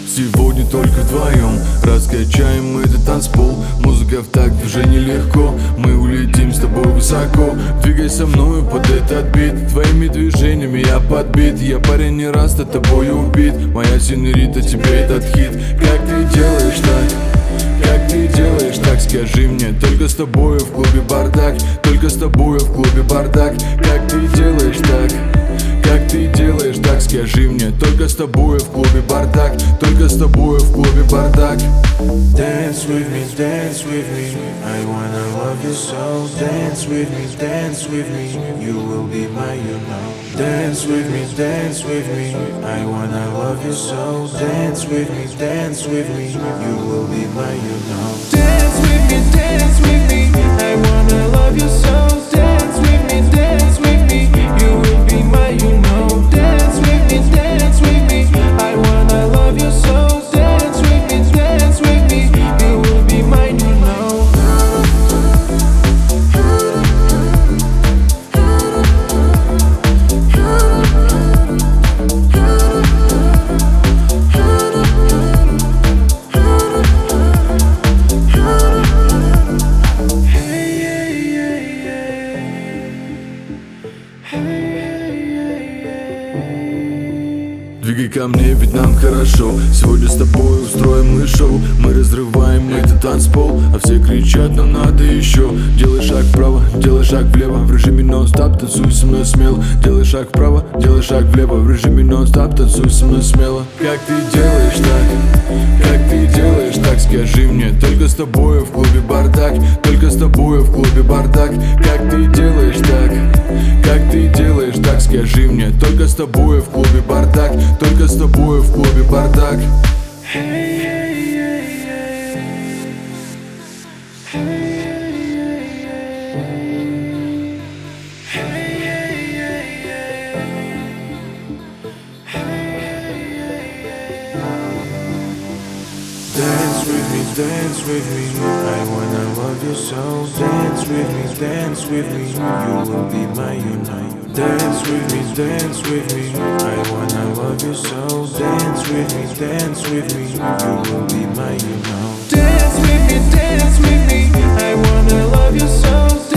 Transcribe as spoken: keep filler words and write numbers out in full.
Сегодня только вдвоем раскачаем этот танцпол. Музыка в такт, движение легко. Мы улетим с тобой высоко. Двигай со мною под этот бит. Твоими движениями я подбит. Я парень не раз над тобой убит. Моя синьорита, тебе этот хит. Как ты делаешь так? Как ты делаешь так? Скажи мне. Только с тобою в клубе бардак. Только с тобою в клубе бардак. Как ты делаешь так? Как ты делаешь так, скажи мне. Только с тобой в клубе бардак. Только с тобой в клубе бардак. Dance with me, dance with me, I wanna love you so. Dance with me, dance with me, you will be my, you know. Dance with me, dance with me, I wanna love you so. Dance with me, dance with me, you will be my, you know. Dance with me, dance with me, I wanna love you so. Dance with me, dance with me, you will be my, you know. Dance with me, dance with me, I wanna love you so. Dance with me, dance with me, you will be mine, you know. Двигай ко мне, ведь нам хорошо. Сегодня с тобой устроим мы шоу. Мы разрываем этот танцпол, а все кричат, нам надо еще. Делай шаг вправо, делай шаг влево. В режиме нон-стоп, танцуй со мной смело. Делай шаг вправо, делай шаг влево. В режиме нон-стоп, танцуй со мной смело. Как ты делаешь так? Как ты делаешь так, скажи мне. Только с тобою в клубе бардак. Только с тобою в клубе бардак. Как ты делаешь так? Как ты делаешь так, скажи мне. Только с тобою в клубе бардак. Только с тобою в клубе бардак. Dance with me, dance with me, I wanna love you so. Dance with me, dance with me, you will be my, you know. Dance with me, dance with me, I wanna love you so. Dance with me, dance with me, you will be my, you know. Dance with me, dance with me, I wanna love you so.